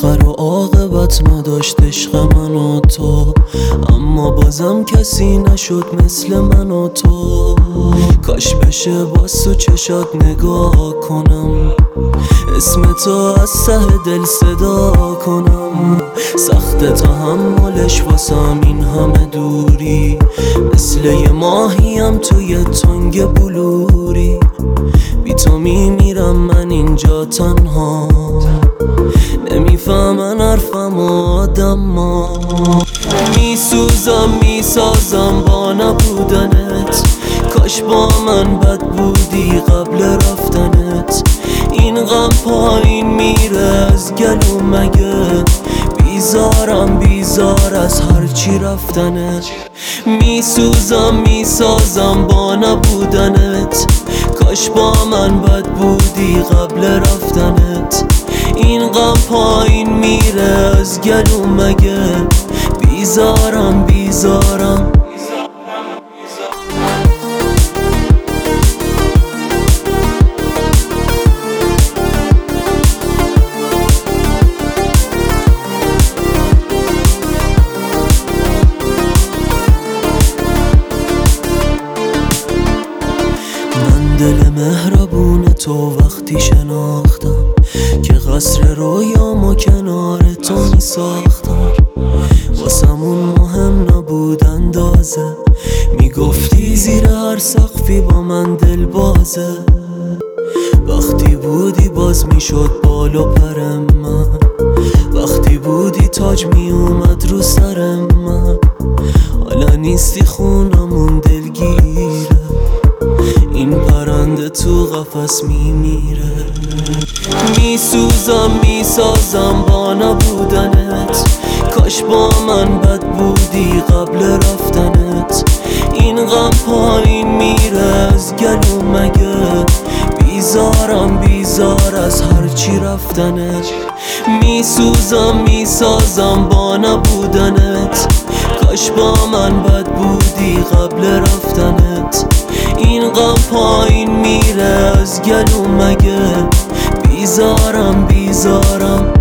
آخر و عاقبت نداشت عشق من و تو، اما بازم کسی نشد مثل من و تو. کاش بشه باز تو چشات نگاه کنم، اسم تو از ته دل صدا کنم. سخت تحملش واسم این همه دوری، مثل یه ماهیم توی تنگ بلوری. بی تو میمیرم من اینجا تنها، نمیفهمن حرفم آدما. میسوزم میسازم با نبودنت، کاش با من بد بودی قبل رفتنت. این غم پایین میره از گلو مگه، بیزارم بیزار از هرچی رفتنت. میسوزم میسازم با نبودنت، کاش با من بد بودی قبل رفتنت. این غم پایین میره از گلو مگه، بیزارم بیزارم. دل مهربون تو وقتی شناختم که قصر رویامو کنار تو می ساختم. واسمون مهم نبود اندازه، میگفتی زیر هر سقفی با من دل بازه. وقتی بودی باز میشد بال و پر من، وقتی بودی تاج می اومد رو سر من. حالا نیستی خونمون دلگیره، این پرنده تو قفس میمیره. میسوزم میسازم با نبودنت، کاش با من بد بودی قبل رفتنت. این غم پایین میره از گلو مگه، بیزارم بیزار از هرچی رفتنت. میسوزم میسازم با نبودنت، کاش با من بد بودی قبل رفتنت. این غم پایین میره از گلو مگه، بیزارم بیزارم.